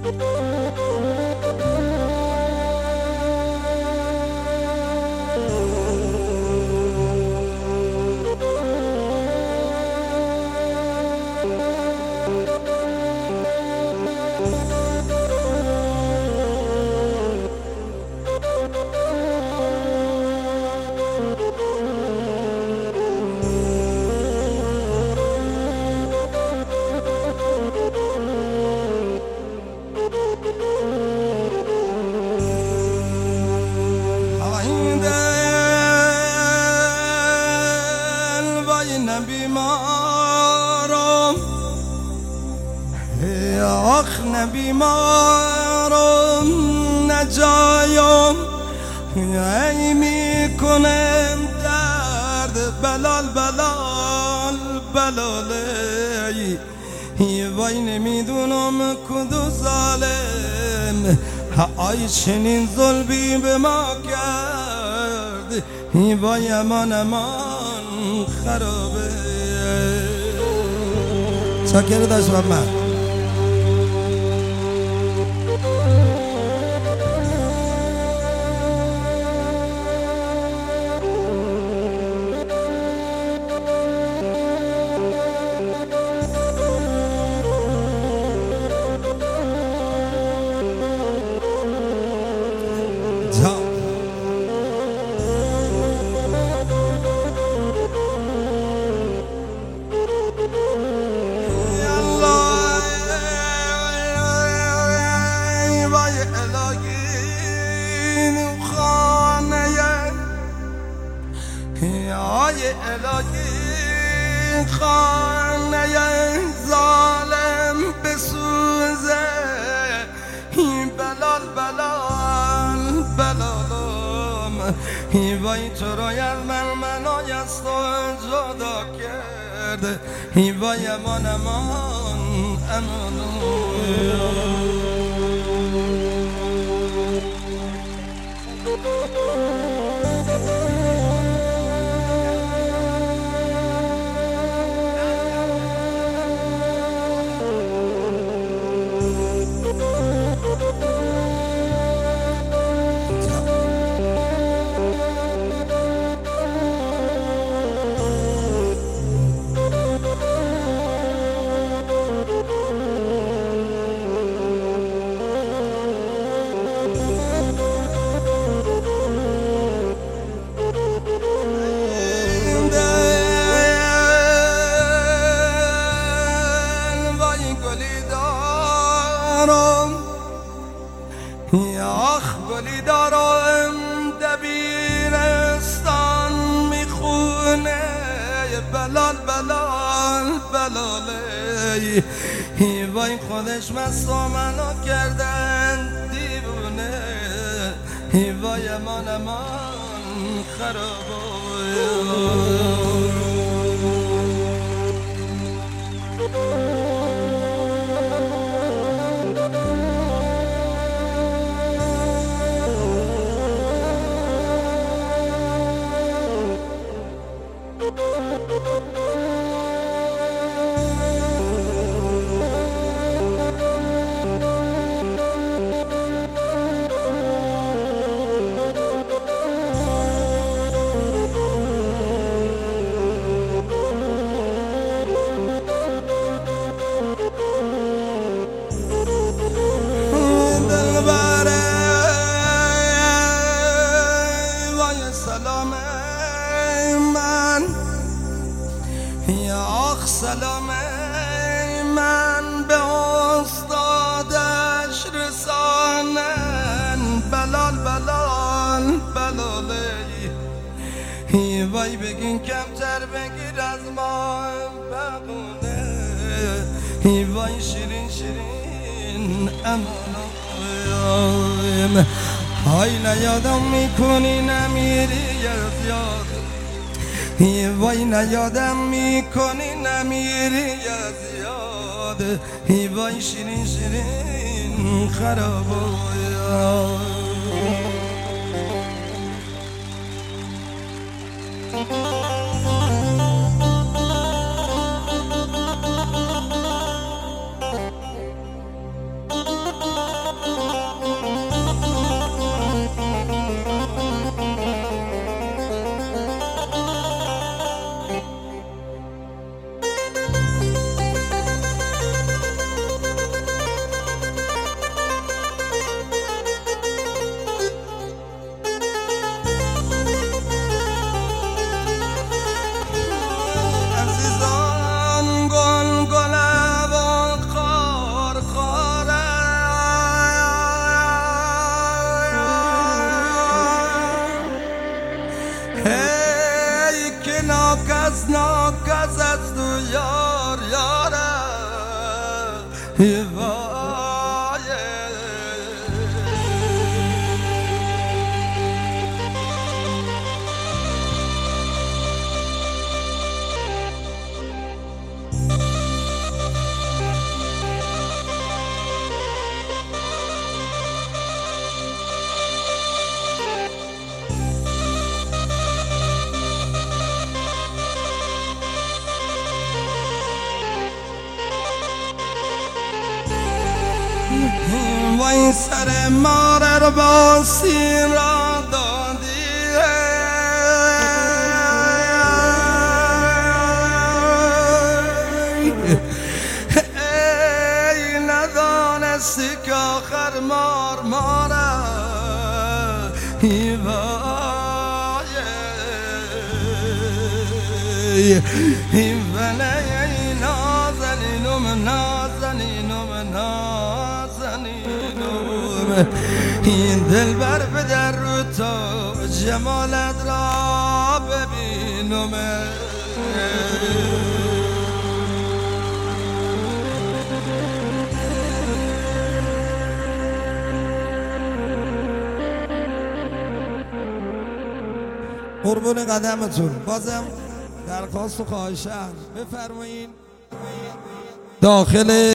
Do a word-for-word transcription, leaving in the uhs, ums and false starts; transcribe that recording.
بیمارم آخ نه بیمارم نجایم ای میکنم درد بلال بلال بلالی وای نمیدونم کدو ظالم آی چنین ظلمی به ما کرد وای امان امان خرابه چاکر داشت محمد الهی خانه ظالم بسوزه بلال بلال بلالم وای تو را از من منای از تو جدا کرده وای امان امان امان آخ گلی دارم دبیرستان میخونه بلال بلال بلالی وای خودش مستا منو کردن دیوونه وای امان امان خرابه سلام من به استادش رسانن بلال بلال بلالی وای بگین کمتر بگیر از ما بقونه وای شیرین شیرین امانم های نیادم میکنی نمیری از یاد وای نیادم میکنی نمیری از یاد وای شیرین شیرین خرابه وای سر مار رو با سیر را دادی ای ندانستی که آخر مار ماره ای وای ای ولی ای نازنینم نازنینم نازنینم این دل بر بدر رو تو جمالت را ببینم قربون قدمتون. بازم درخواست و خواهشم بفرمایید داخل